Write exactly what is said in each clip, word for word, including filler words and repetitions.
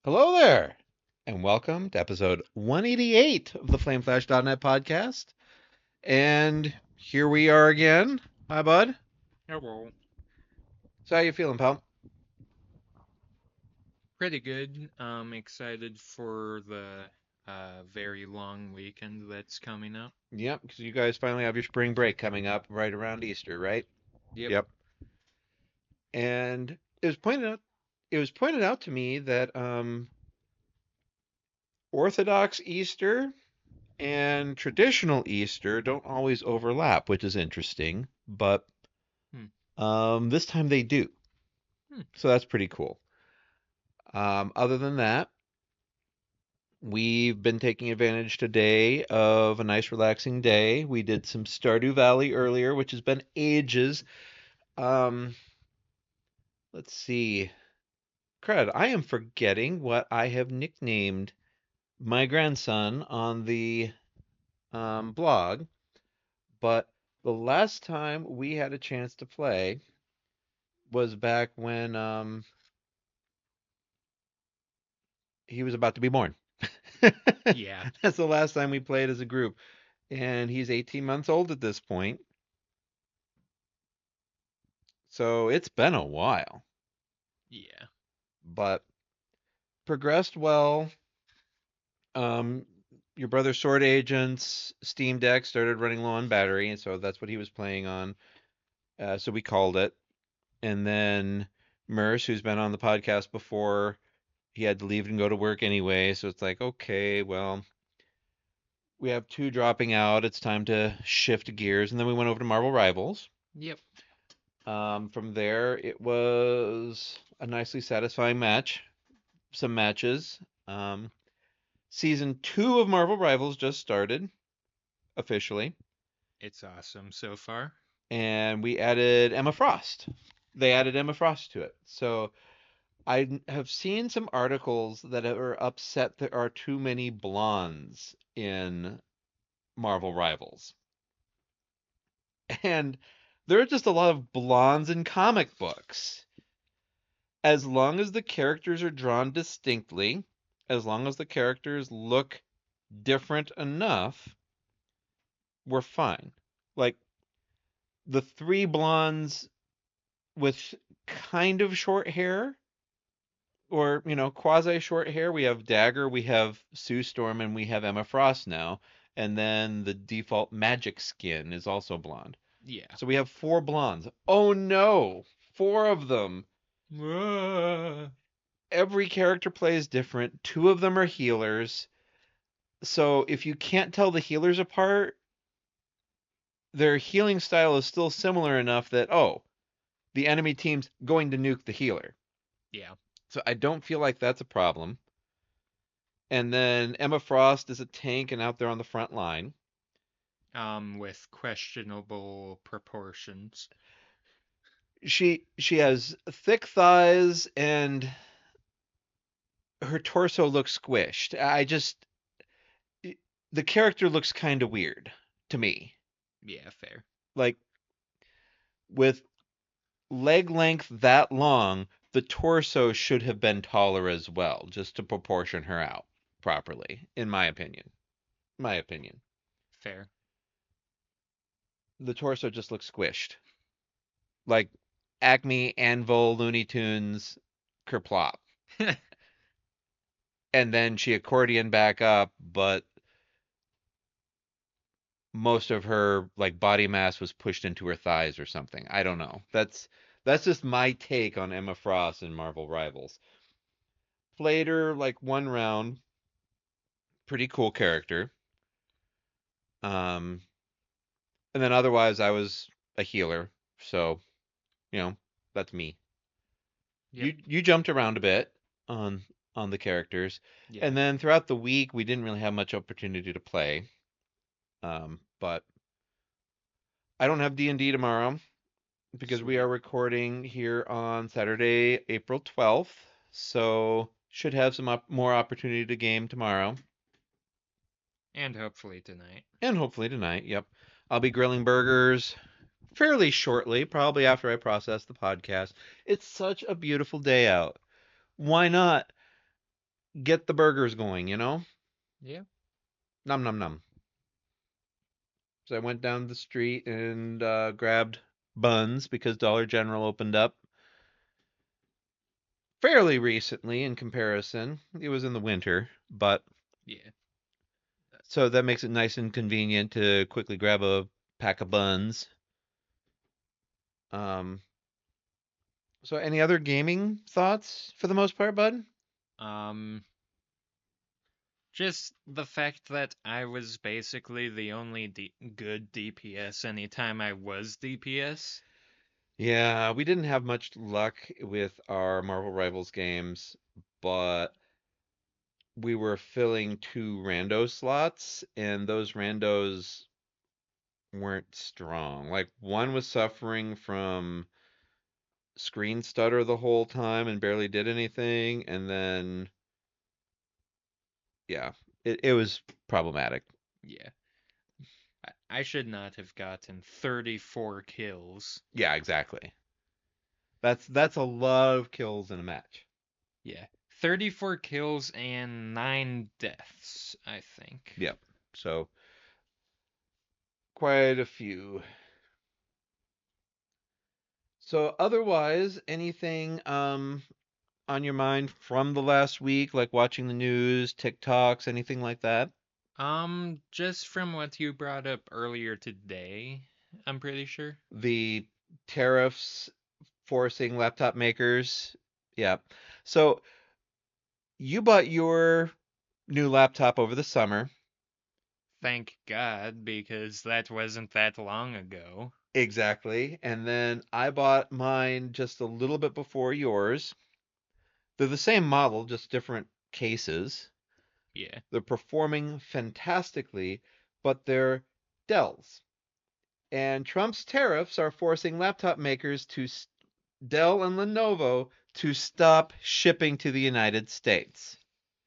Hello there, and welcome to episode one eighty-eight of the flameflash dot net podcast. And here we are again. Hi, bud. Hello. So how you feeling, pal? Pretty good. I'm excited for the uh, very long weekend that's coming up. Yep, because you guys finally have your spring break coming up right around Easter, right? Yep. Yep. And it was pointed out it was pointed out to me that um Orthodox Easter and traditional Easter don't always overlap, which is interesting, but Hmm. um this time they do. Hmm. So that's pretty cool. Um, other than that, we've been taking advantage today of a nice relaxing day. We did some Stardew Valley earlier, which has been ages. Um, let's see. Crud, I am forgetting what I have nicknamed my grandson on the um, blog, but the last time we had a chance to play was back when um, he was about to be born. Yeah. That's the last time we played as a group. And he's eighteen months old at this point. So it's been a while, Yeah. but progressed well. Um, your brother's Sword Agents Steam Deck started running low on battery, and so that's what he was playing on. Uh, so we called it. And then Merce, who's been on the podcast before, he had to leave and go to work anyway. So it's like, okay, well, we have two dropping out. It's time to shift gears. And then we went over to Marvel Rivals. Yep. Um, from there, it was a nicely satisfying match. Some matches. Um, season two of Marvel Rivals just started officially, It's awesome so far. and we added Emma Frost. They added Emma Frost to it. So I have seen some articles that are upset there are too many blondes in Marvel Rivals. And there are just a lot of blondes in comic books. As long as the characters are drawn distinctly, as long as the characters look different enough, we're fine. Like the three blondes with kind of short hair, or you know, quasi short hair. We have Dagger, we have Sue Storm, and we have Emma Frost now. And then the default magic skin is also blonde. Yeah. So we have four blondes. Oh no, four of them. Ah. Every character plays different. Two of them are healers. So if you can't tell the healers apart, their healing style is still similar enough that, oh, the enemy team's going to nuke the healer. Yeah. So I don't feel like that's a problem. And then Emma Frost is a tank and out there on the front line. Um, with questionable proportions. She she has thick thighs and her torso looks squished. I just the character looks kind of weird to me. Yeah, fair. Like with leg length that long, the torso should have been taller as well, just to proportion her out properly, in my opinion. My opinion. Fair. The torso just looks squished. Like Acme, Anvil, Looney Tunes, Kerplop. And then she accordion back up, but most of her like body mass was pushed into her thighs or something. I don't know. That's that's just my take on Emma Frost in Marvel Rivals. Played her like one round, pretty cool character. Um, and then otherwise I was a healer, so you know that's me. Yep. You you jumped around a bit on on the characters, Yeah. and then throughout the week we didn't really have much opportunity to play. Um, but I don't have D and D tomorrow because we are Sweet. recording here on Saturday, April twelfth. So should have some op more opportunity to game tomorrow And hopefully tonight. and hopefully tonight. Yep. I'll be grilling burgers fairly shortly, probably after I process the podcast. It's such a beautiful day out. Why not get the burgers going, you know? Yeah. Num num num. So I went down the street and uh, grabbed buns because Dollar General opened up fairly recently in comparison. It was in the winter, but Yeah. so that makes it nice and convenient to quickly grab a pack of buns. Um, so any other gaming thoughts for the most part, bud? Um, just the fact that I was basically the only D good D P S anytime I was D P S. Yeah, we didn't have much luck with our Marvel Rivals games, but we were filling two rando slots, and those randos weren't strong. Like one was suffering from screen stutter the whole time and barely did anything, and then yeah, it, it was problematic. Yeah. I, I should not have gotten thirty-four kills. Yeah, exactly. That's that's a lot of kills in a match. Yeah. thirty-four kills and nine deaths, I think. Yep. So quite a few. So otherwise, anything um on your mind from the last week, like watching the news, TikToks, anything like that? Um, just from what you brought up earlier today, I'm pretty sure. The tariffs forcing laptop makers. Yeah. So you bought your new laptop over the summer. Thank God, because that wasn't that long ago. Exactly. And then I bought mine just a little bit before yours. They're the same model, just different cases. Yeah. They're performing fantastically, but they're Dells. And Trump's tariffs are forcing laptop makers to Dell and Lenovo to stop shipping to the United States.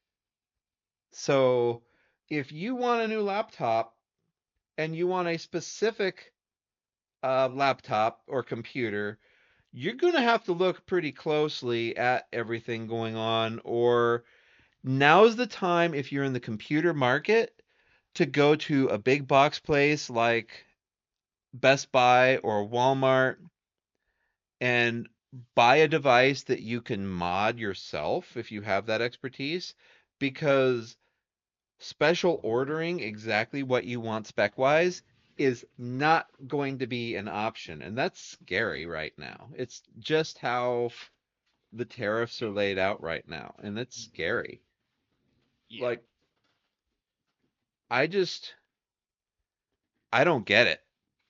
So if you want a new laptop and you want a specific uh, laptop or computer, you're going to have to look pretty closely at everything going on, or now's the time if you're in the computer market to go to a big box place like Best Buy or Walmart and buy a device that you can mod yourself if you have that expertise, because special ordering exactly what you want spec wise is not going to be an option. And that's scary right now. It's just how the tariffs are laid out right now. And it's scary. Yeah. Like, I just, I don't get it.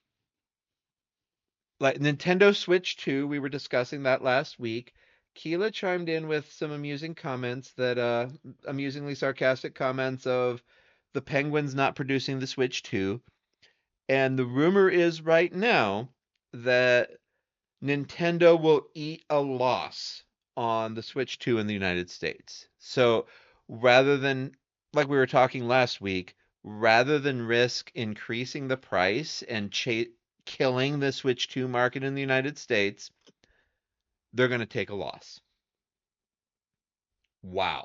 Like Nintendo Switch two, we were discussing that last week. Keela chimed in with some amusing comments that, uh, amusingly sarcastic comments of the Penguins not producing the Switch two. And the rumor is right now that Nintendo will eat a loss on the Switch two in the United States. So rather than, like we were talking last week, rather than risk increasing the price and cha- killing the Switch two market in the United States, they're going to take a loss. Wow.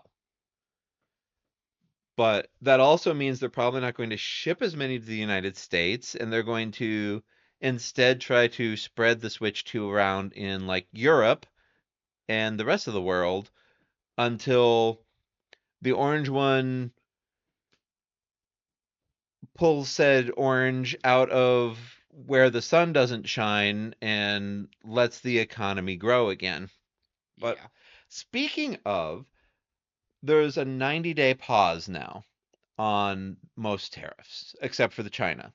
But that also means they're probably not going to ship as many to the United States, and they're going to instead try to spread the Switch two around in like Europe and the rest of the world until the orange one pulls said orange out of where the sun doesn't shine and lets the economy grow again. But Yeah. speaking of, there's a ninety day pause now on most tariffs, except for the China.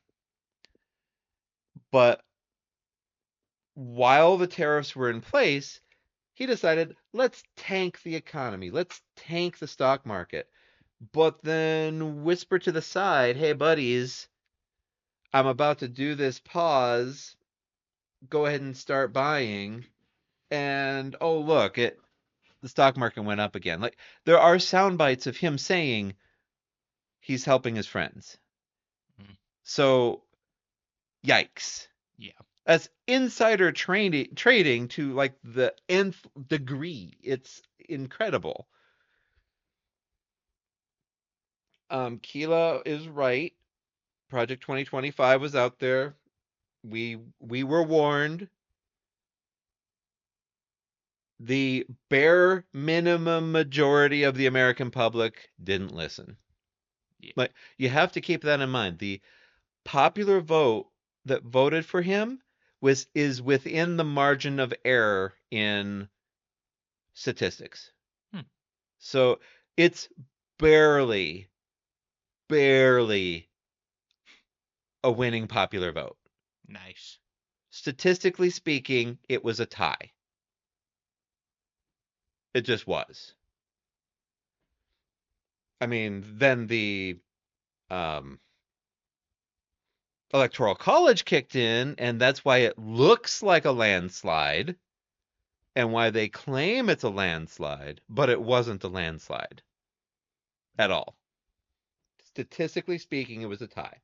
But while the tariffs were in place, he decided, let's tank the economy, let's tank the stock market. But then whisper to the side, hey, buddies, I'm about to do this pause. Go ahead and start buying. And oh, look, it the stock market went up again. Like there are sound bites of him saying he's helping his friends. Mm. So, yikes. Yeah. That's insider trading trading to like the nth degree. It's incredible. Um, Keela is right. Project twenty twenty-five was out there. We we were warned. The bare minimum majority of the American public didn't listen. Yeah. Like you have to keep that in mind. The popular vote that voted for him was is within the margin of error in statistics. Hmm. So it's barely, barely a winning popular vote. Nice. Statistically speaking, it was a tie. It just was. I mean, then the um, Electoral College kicked in, and that's why it looks like a landslide and why they claim it's a landslide, but it wasn't a landslide at all. Statistically speaking, it was a tie.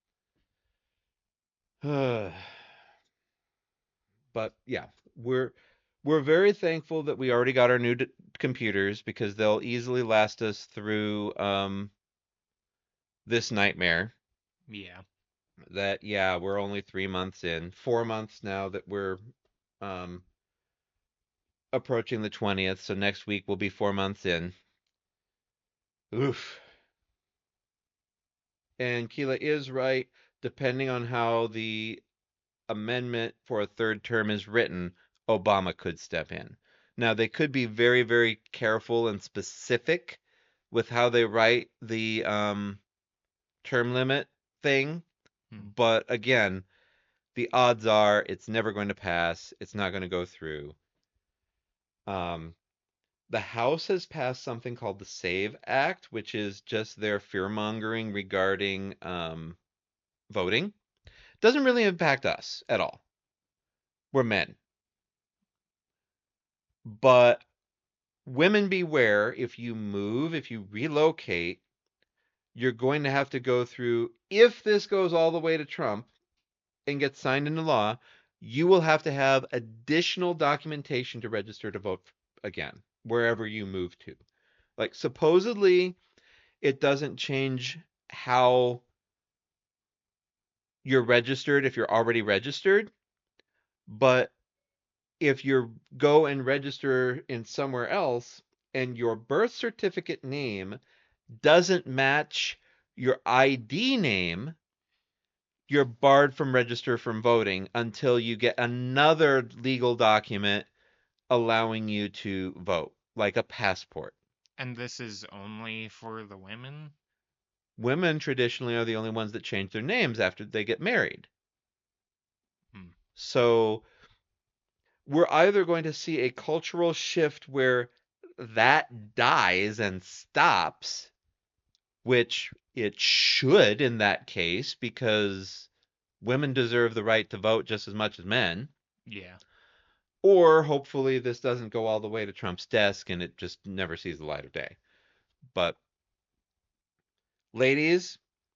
But yeah, we're we're very thankful that we already got our new d- computers because they'll easily last us through um, this nightmare. Yeah. That yeah, we're only three months in, four months now that we're um, approaching the twentieth. So next week will be four months in. Oof. And Keela is right. Depending on how the amendment for a third term is written, Obama could step in. Now, they could be very, very careful and specific with how they write the um, term limit thing. Hmm. But again, the odds are it's never going to pass. It's not going to go through. Um, the House has passed something called the SAVE Act, which is just their fear mongering regarding um, voting. Doesn't really impact us at all. We're men. But women beware, if you move, if you relocate, you're going to have to go through, if this goes all the way to Trump and gets signed into law, you will have to have additional documentation to register to vote again, wherever you move to. Like, supposedly, it doesn't change how you're registered if you're already registered, but if you go and register in somewhere else and your birth certificate name doesn't match your I D name, you're barred from register from voting until you get another legal document allowing you to vote, like a passport. And this is only for the women? Women traditionally are the only ones that change their names after they get married. Hmm. So we're either going to see a cultural shift where that dies and stops, which it should in that case, because women deserve the right to vote just as much as men. Yeah. Or hopefully this doesn't go all the way to Trump's desk and it just never sees the light of day. But ladies,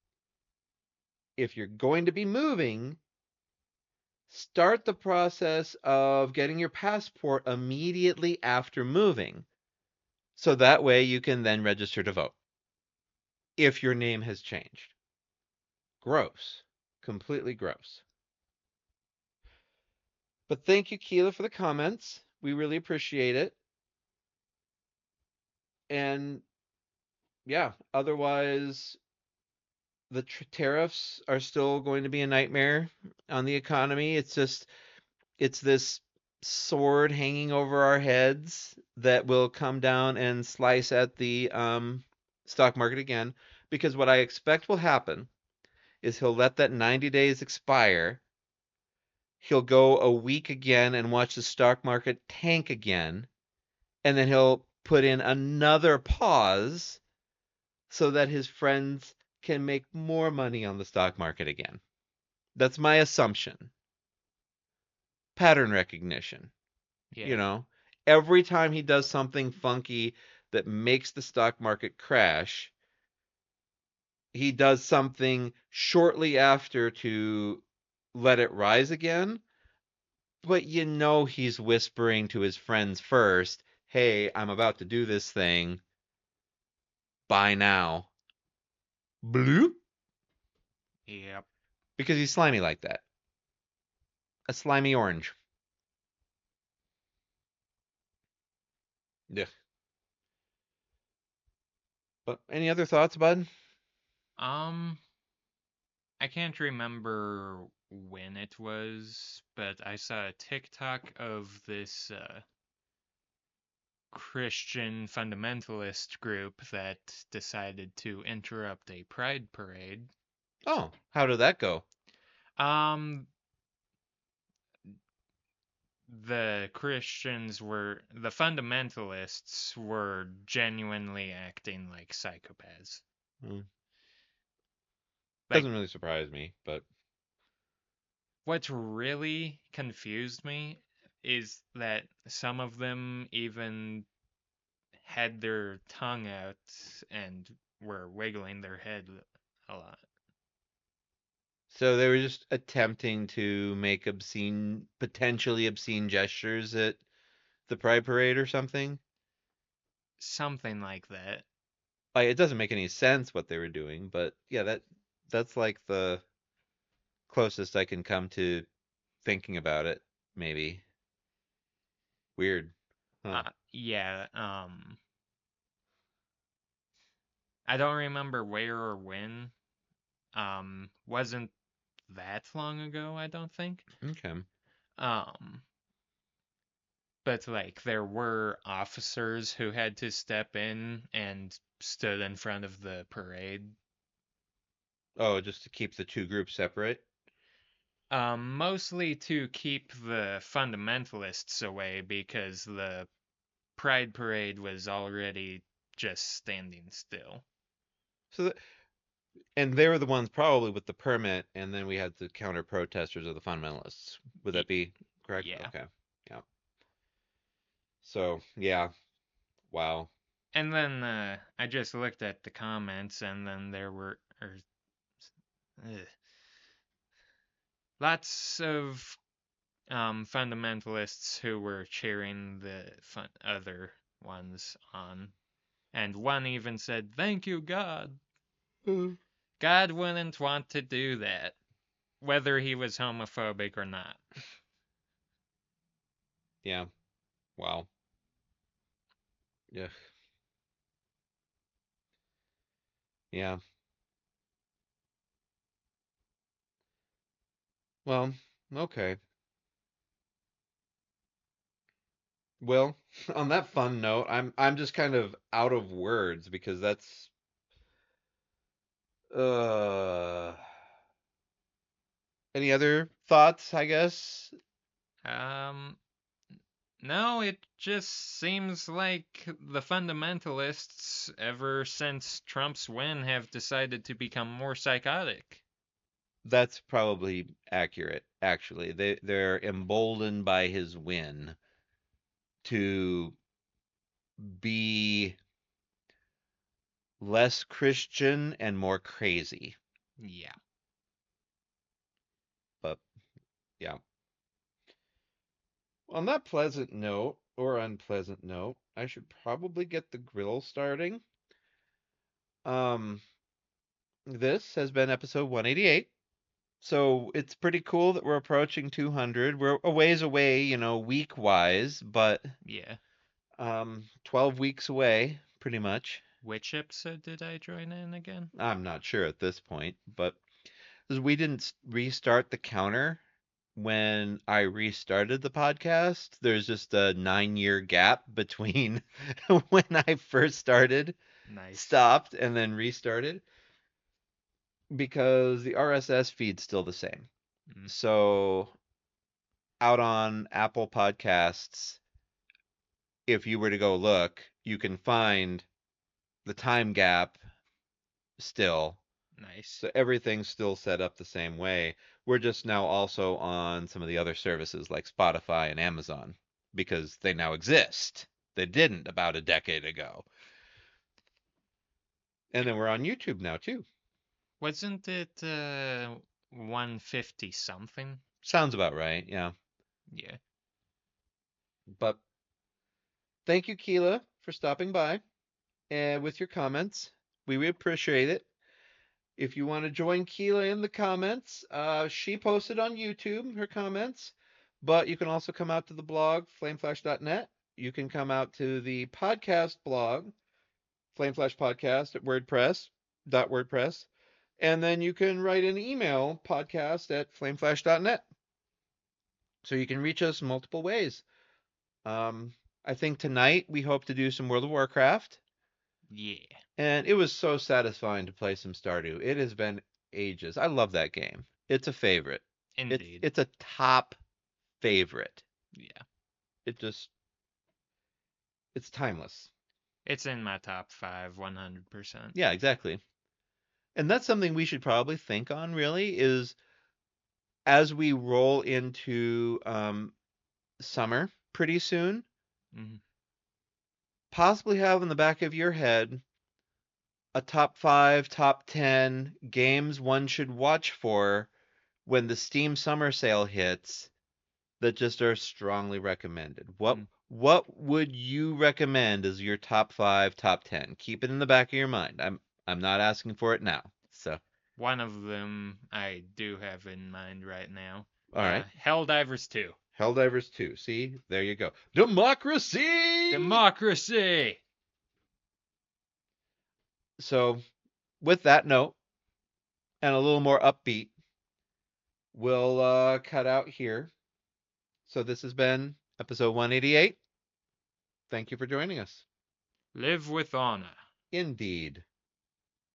if you're going to be moving, start the process of getting your passport immediately after moving. So that way you can then register to vote if your name has changed. Gross. Completely gross. But thank you, Keela, for the comments. We really appreciate it. And yeah, otherwise, the tr- tariffs are still going to be a nightmare on the economy. It's just, it's this sword hanging over our heads that will come down and slice at the um, stock market again. Because what I expect will happen is he'll let that ninety days expire. He'll go a week again and watch the stock market tank again. And then he'll put in another pause so that his friends can make more money on the stock market again. That's my assumption. Pattern recognition. You Yeah. know, every time he does something funky that makes the stock market crash, he does something shortly after to let it rise again. But you know, he's whispering to his friends first, hey, I'm about to do this thing. Buy now. Blue? Yep. Because he's slimy like that. A slimy orange. Yeah. But any other thoughts, bud? Um, I can't remember when it was, but I saw a TikTok of this uh, Christian fundamentalist group that decided to interrupt a pride parade. Oh, how did that go? Um, the Christians were, the fundamentalists were genuinely acting like psychopaths. Hmm. Like, Doesn't really surprise me, but what really confused me is that some of them even had their tongue out and were wiggling their head a lot. so they were just attempting to make obscene, potentially obscene gestures at the Pride Parade or something. Something like that. Like it doesn't make any sense what they were doing, but yeah, that that's like the closest I can come to thinking about it, maybe. Weird. Huh. Uh, yeah, um, I don't remember where or when. Um, wasn't that long ago, I don't think. Okay. Um, but like there were officers who had to step in and stood in front of the parade. Oh, just to keep the two groups separate? Um, mostly to keep the fundamentalists away because the Pride Parade was already just standing still. So, th- and they were the ones probably with the permit, and then we had the counter protesters of the fundamentalists. Would Y- that be correct? yeah. Okay. Yeah. So, yeah. Wow. And then uh, I just looked at the comments, and then there were er, ugh, lots of um, fundamentalists who were cheering the fun- other ones on. And one even said, "Thank you, God. Mm. God wouldn't want to do that, whether he was homophobic or not." Yeah. Wow. Yeah. Yeah. Well, okay. Well, on that fun note, I'm I'm just kind of out of words because that's uh any other thoughts, I guess? Um, no, it just seems like the fundamentalists, ever since Trump's win, have decided to become more psychotic. That's probably accurate, actually. They they're emboldened by his win to be less Christian and more crazy. Yeah. But yeah. On that pleasant note, or unpleasant note, I should probably get the grill starting. Um, this has been episode one eighty-eight. So it's pretty cool that we're approaching two hundred. We're a ways away, you know, week wise, but Yeah. um, twelve weeks away, pretty much. Which episode did I join in again? I'm not sure at this point, but 'cause we didn't s- restart the counter when I restarted the podcast. There's just a nine year gap between when I first started, Nice. stopped, and then restarted because the R S S feed's still the same. Mm, So out on Apple Podcasts, if you were to go look, you can find the time gap still. nice. So everything's still set up the same way. We're just now also on some of the other services like Spotify and Amazon because they now exist. They didn't about a decade ago. And then we're on YouTube now too. Wasn't it uh one fifty something? Sounds about right, yeah. Yeah. But thank you, Keela, for stopping by and with your comments. We really appreciate it. If you want to join Keela in the comments, uh, she posted on YouTube her comments, but you can also come out to the blog, flameflash dot net. You can come out to the podcast blog, Flameflash Podcast at WordPress, dot WordPress, and then you can write an email, podcast at flameflash dot net. So you can reach us multiple ways. Um, I think tonight we hope to do some World of Warcraft. Yeah. And it was so satisfying to play some Stardew. It has been ages. I love that game. It's a favorite. It's Indeed. it's a top favorite. Yeah. It just it's timeless. It's in my top five, one hundred percent. Yeah, exactly. And that's something we should probably think on really is as we roll into um, summer pretty soon, Mhm. possibly have in the back of your head a top five, top ten games one should watch for when the Steam Summer Sale hits that just are strongly recommended. What Mm. what would you recommend as your top five, top ten? Keep it in the back of your mind. I'm I'm not asking for it now. So One of them I do have in mind right now. all right. Uh, Helldivers two. Helldivers two. See, there you go. Democracy. Democracy! So with that note and a little more upbeat, we'll uh, cut out here. So this has been episode one eighty-eight. Thank you for joining us. Live with honor. Indeed.